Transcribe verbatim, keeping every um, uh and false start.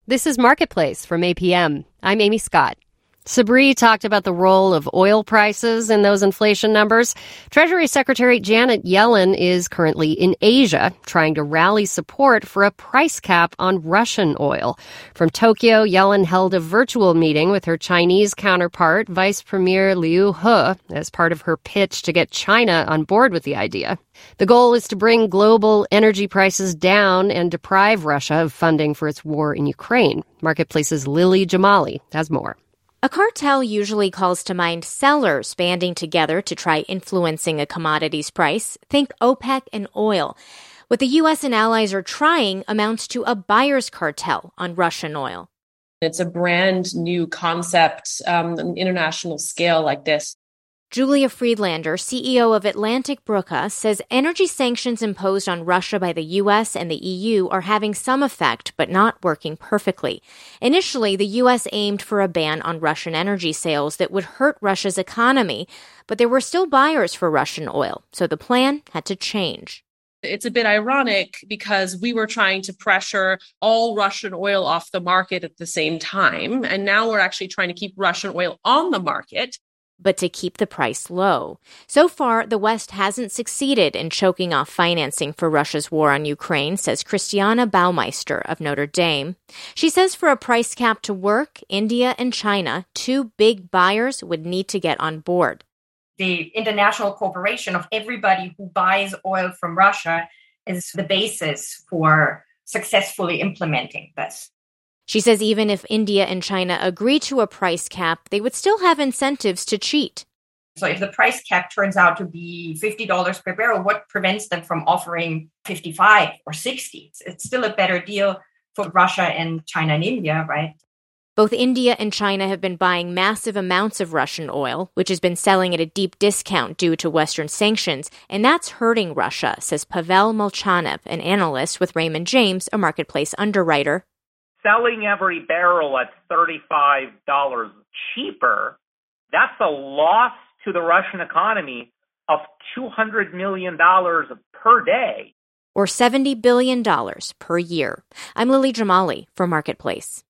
This is Marketplace from A P M. I'm Amy Scott. Sabri talked about the role of oil prices in those inflation numbers. Treasury Secretary Janet Yellen is currently in Asia trying to rally support for a price cap on Russian oil. From Tokyo, Yellen held a virtual meeting with her Chinese counterpart, Vice Premier Liu He, as part of her pitch to get China on board with the idea. The goal is to bring global energy prices down and deprive Russia of funding for its war in Ukraine. Marketplace's Lily Jamali has more. A cartel usually calls to mind sellers banding together to try influencing a commodity's price. Think OPEC and oil. What the U S and allies are trying amounts to a buyer's cartel on Russian oil. It's a brand new concept um, on an international scale like this. Julia Friedlander, C E O of Atlantic Brooke, says energy sanctions imposed on Russia by the U S and the E U are having some effect, but not working perfectly. Initially, the U S aimed for a ban on Russian energy sales that would hurt Russia's economy, but there were still buyers for Russian oil, so the plan had to change. It's a bit ironic because we were trying to pressure all Russian oil off the market at the same time, and now we're actually trying to keep Russian oil on the market, but to keep the price low. So far, the West hasn't succeeded in choking off financing for Russia's war on Ukraine, says Christiana Baumeister of Notre Dame. She says for a price cap to work, India and China, two big buyers, would need to get on board. The international cooperation of everybody who buys oil from Russia is the basis for successfully implementing this. She says even if India and China agree to a price cap, they would still have incentives to cheat. So if the price cap turns out to be fifty dollars per barrel, what prevents them from offering fifty-five or sixty? It's still a better deal for Russia and China and India, right? Both India and China have been buying massive amounts of Russian oil, which has been selling at a deep discount due to Western sanctions, and that's hurting Russia, says Pavel Molchanov, an analyst with Raymond James, a marketplace underwriter. Selling every barrel at thirty-five dollars cheaper, that's a loss to the Russian economy of two hundred million dollars per day. Or seventy billion dollars per year. I'm Lily Jamali for Marketplace.